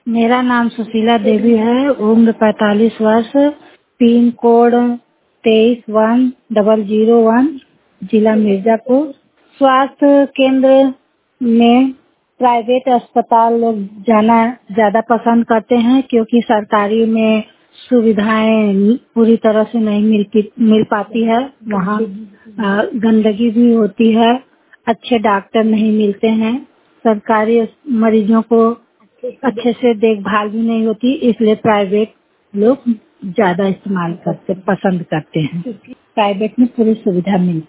मेरा नाम सुशीला देवी है। उम्र 45 वर्ष। पिन कोड 231001, जिला मिर्जापुर। स्वास्थ्य केंद्र में प्राइवेट अस्पताल लोग जाना ज्यादा पसंद करते हैं, क्योंकि सरकारी में सुविधाएं पूरी तरह से नहीं मिल पाती है। वहाँ गंदगी भी होती है, अच्छे डॉक्टर नहीं मिलते हैं, सरकारी मरीजों को अच्छे से देखभाल भी नहीं होती, इसलिए प्राइवेट लोग ज्यादा पसंद करते हैं। प्राइवेट में पूरी सुविधा मिलती है।